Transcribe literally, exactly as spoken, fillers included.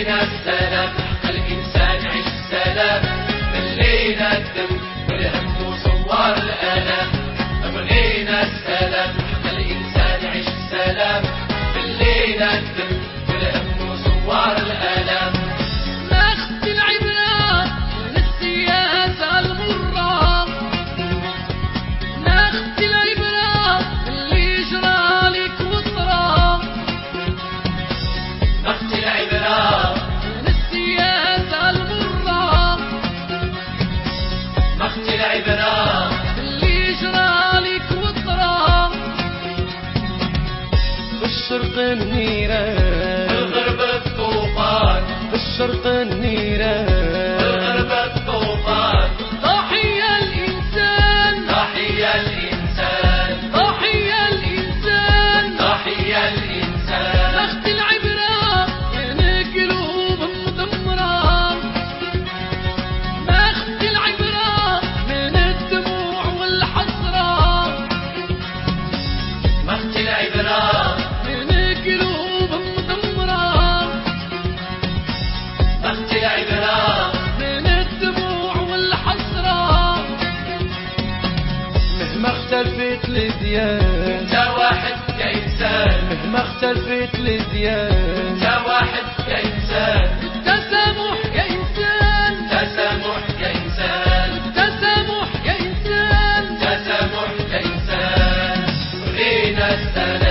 بغينا السلام حق الإنسان عيش السلام، ملينا الدم والهم وصور الآلام. بغينا السلام حق الإنسان عيش السلام، ملينا الدم والهم وصور الآلام. ناخذ العبرة من السياسة المرة، ناخذ العبرة من اللي جرى لك وطرة، ناخذ العبرة من السياسة المرة، ناخذ العبرة من اللي جرى لك وطرة. بالشرق النيران بالغرب الطوفان، بالشرق النيران بالغرب الطوفان. ضحية الإنسان، ضحية الإنسان، ضحية الإنسان. ضحية الإنسان. ناخذ العبرة من قلوب مدمرة، ناخذ العبرة من الدموع والحسرة، ناخذ العبرة من قلوب مدمرة، ناخذ العبرة من الدموع والحسرة. مهما اختلفت الديان، انت واحد كإنسان، مهما اختلفت الديان، انت واحد كإنسان. التسامح كإنسان، تسامح كإنسان، التسامح كإنسان. تسامح كإنسان. بغينا السلام